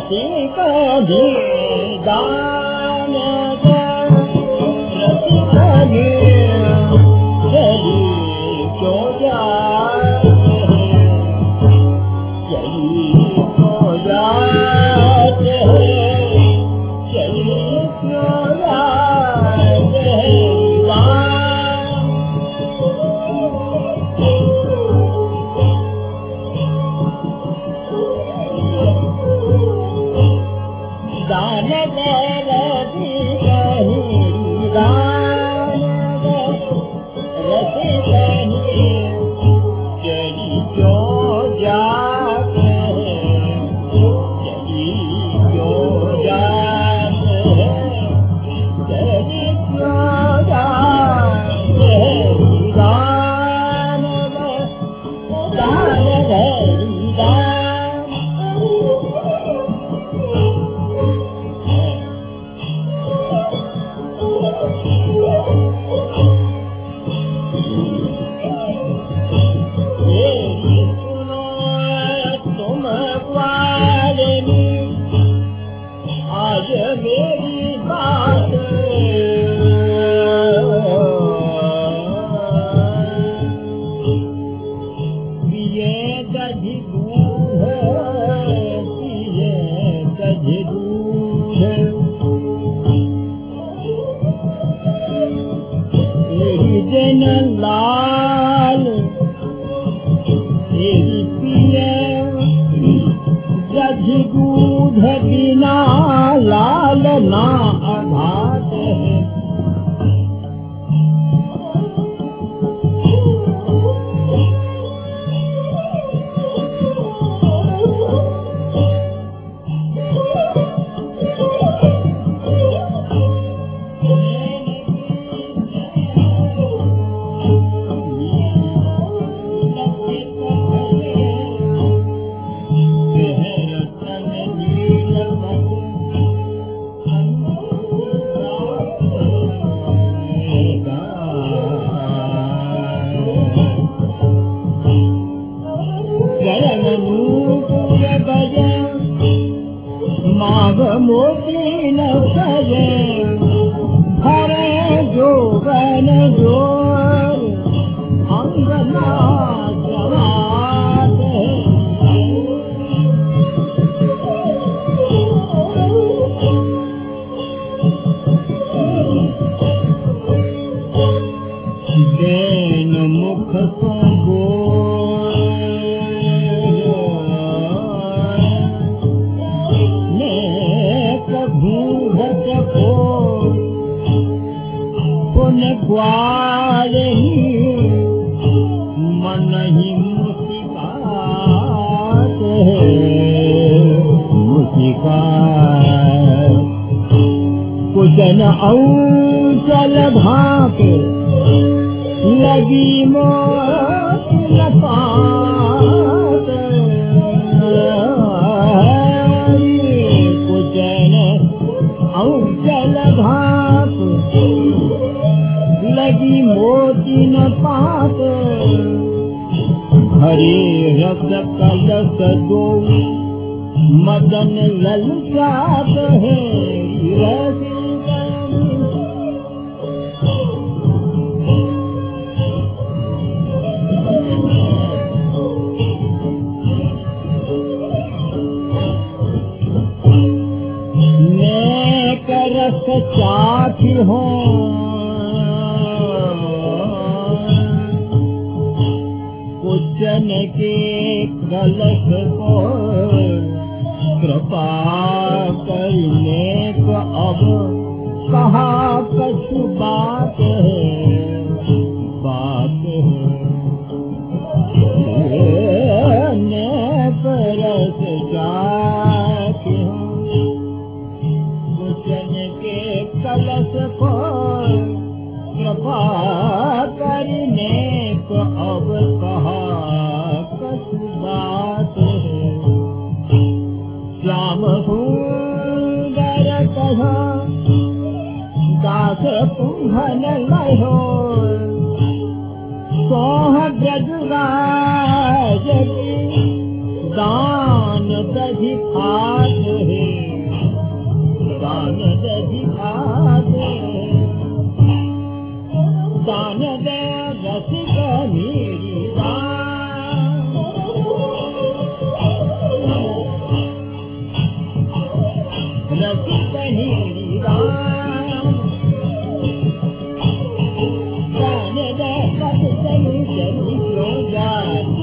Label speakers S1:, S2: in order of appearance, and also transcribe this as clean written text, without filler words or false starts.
S1: रसिक दान रसिक चली क्यों जाते चली क्यों जाते चली क्यों जाते दान रति कहीं दान रति कहीं चली क्यों जाते चली क्यों जाते चली क्यों जाते दान दान आज मेरी बात पिए दही दूध पिए दही दूध तेरी जन लाल तेरी पिए दही दूध बिना लाल ना आघात है माघ मोती न सजे भरे जोगन जोर अंगना जवात देन मुख को ग्वाली मन ही मुस्कात है मुस्कात कुशन औचल भाके लगी मोत लपात कुशन औचल भाक लगी मोती न पात हरे रक्त कलश दो मदन ललचात है मैं करस चाची हूँ कुचन के कलश को कृपा करने को अब कहा कछु बात है ने परस जाती हूँ कुचन के कलश को कृपा करने को अब कहा कछु बात है श्याम सुंदर कहा दास कुंभन लहो सोह ब्रजराज की दान दधि खात है, दान दधि खात है, दान दे रसिक मेरी दान, रसिक मेरी दान, दान दे रसिक मेरी दान,